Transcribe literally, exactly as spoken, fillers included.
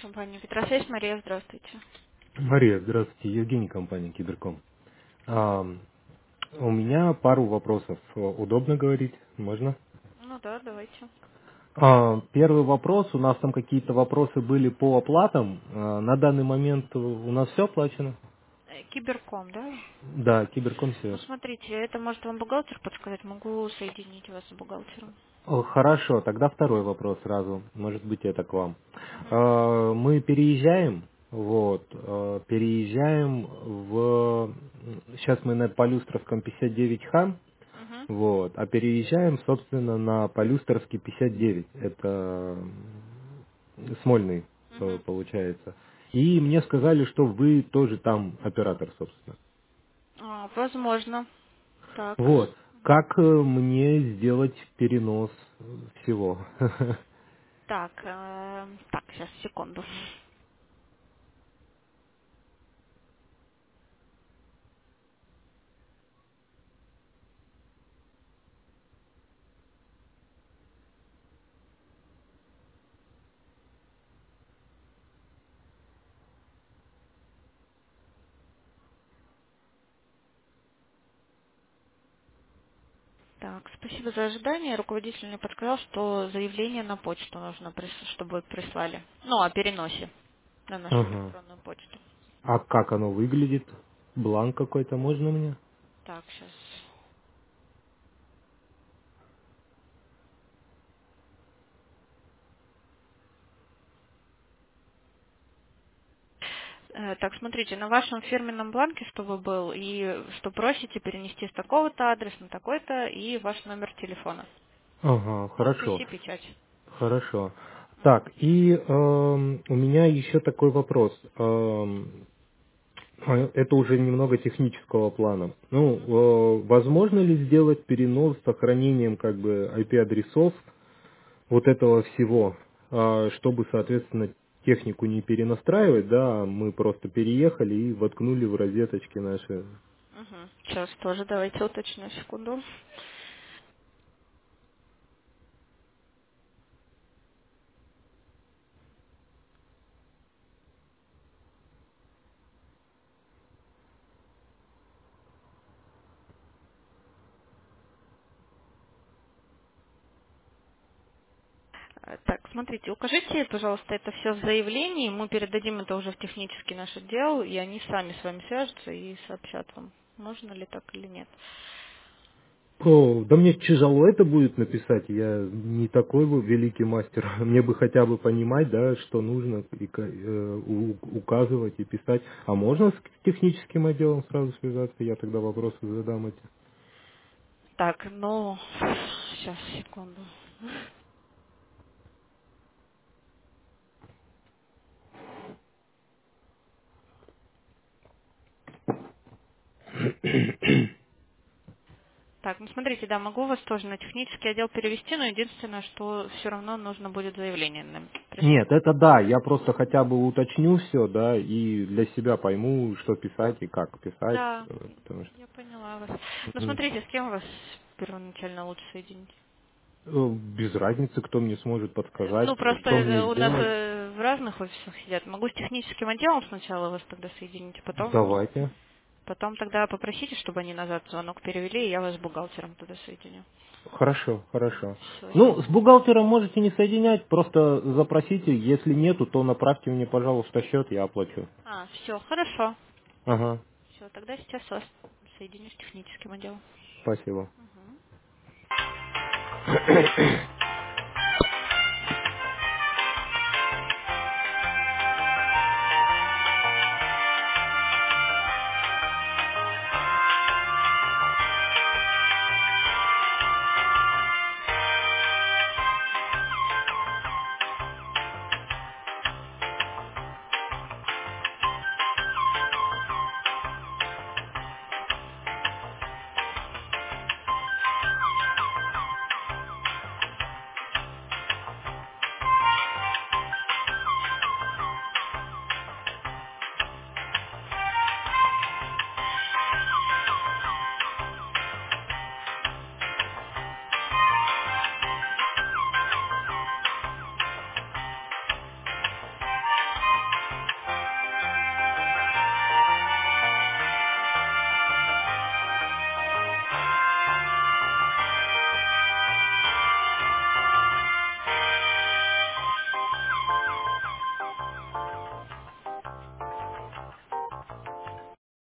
Компания Петросвязь, Мария, здравствуйте. Мария, здравствуйте. Евгений, компания Киберком. А, у меня пару вопросов. Удобно говорить? Можно? Ну да, давайте. А, первый вопрос. У нас там какие-то вопросы были по оплатам. А, на данный момент у нас все оплачено? Э, Киберком, да? Да, Киберком Ну, все. смотрите, это может вам бухгалтер подсказать, могу соединить вас с бухгалтером. О, Хорошо, тогда второй вопрос сразу. Может быть, это к вам. Угу. А, Мы переезжаем, вот, а, переезжаем в... Сейчас мы на Полюстровском пятьдесят девять ха, Угу. вот, а переезжаем, собственно, на Полюстровский пятьдесят девять. Это м, Смольный, э, Угу. получается. И мне сказали, что вы тоже там оператор, собственно. А, возможно. Так. Вот. Как э, мне сделать перенос всего? Так, э, так, сейчас, секунду. Так, спасибо за ожидание. Руководитель мне подсказал, что заявление на почту нужно, прис- чтобы прислали. Ну, о переносе на нашу Ага. электронную почту. А как оно выглядит? Бланк какой-то можно мне? Так, сейчас. Э, Так, смотрите, на вашем фирменном бланке, чтобы был, и что просите перенести с такого-то адреса на такой-то, и ваш номер телефона. Ага, Подпись хорошо. и печать. Хорошо. Мгм. Так, и эм, у меня еще такой вопрос. Эм, а, это уже немного технического плана. Ну, Мгм. э, возможно ли сделать перенос с сохранением как бы ай пи-адресов вот этого всего, а, чтобы, соответственно, технику не перенастраивать, да, а мы просто переехали и воткнули в розеточки наши. Мгм. Сейчас тоже давайте уточню, секунду. Э, Так, смотрите, укажите, пожалуйста, это все в заявлении, мы передадим это уже в технический наш отдел, и они сами с вами свяжутся и сообщат вам, можно ли так или нет. О, да мне тяжело это будет написать, я не такой вот великий мастер. Мне бы хотя бы понимать, да, что нужно и ка- э, у- указывать и писать. А можно с техническим отделом сразу связаться? Я тогда вопросы задам эти. Так, ну, сейчас, секунду. Так, ну смотрите, да, могу вас тоже на технический отдел перевести, но единственное, что все равно нужно будет заявление нам прислать. Нет, это да, я просто хотя бы уточню все, да, и для себя пойму, что писать и как писать, Да, э, потому что я поняла вас. Ну м, смотрите, с кем вас первоначально лучше соединить? э, без разницы, кто мне сможет Э, подсказать, Ну просто что мне э, у нас сделать. э, в разных офисах сидят. Могу с техническим отделом сначала вас тогда соединить, а потом, Давайте. потом тогда попросите, чтобы они назад звонок перевели, и я вас с бухгалтером туда соединю. Хорошо, хорошо. Все, Ну, с бухгалтером можете не соединять, просто запросите, если нету, то направьте мне, пожалуйста, счет, я оплачу. А, все, хорошо. Ага, Все, тогда сейчас вас соединю с техническим отделом. спасибо. Мгм.